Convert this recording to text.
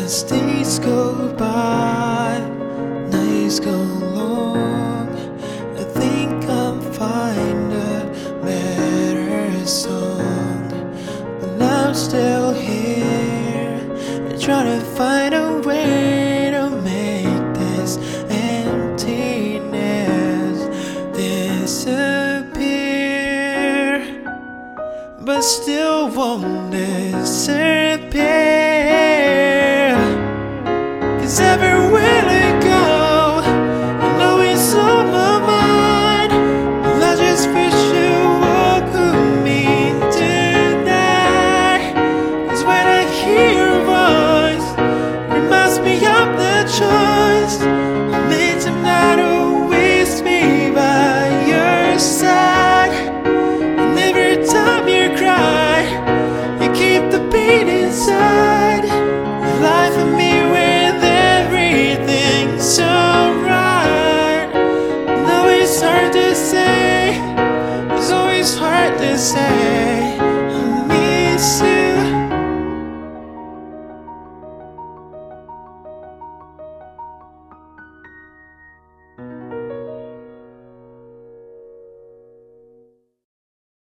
As days go by, nights go long, I think I'm find a better song. But I'm still here, trying to find a way to make this emptiness disappear, but still won't disappear. 'Cause everywhere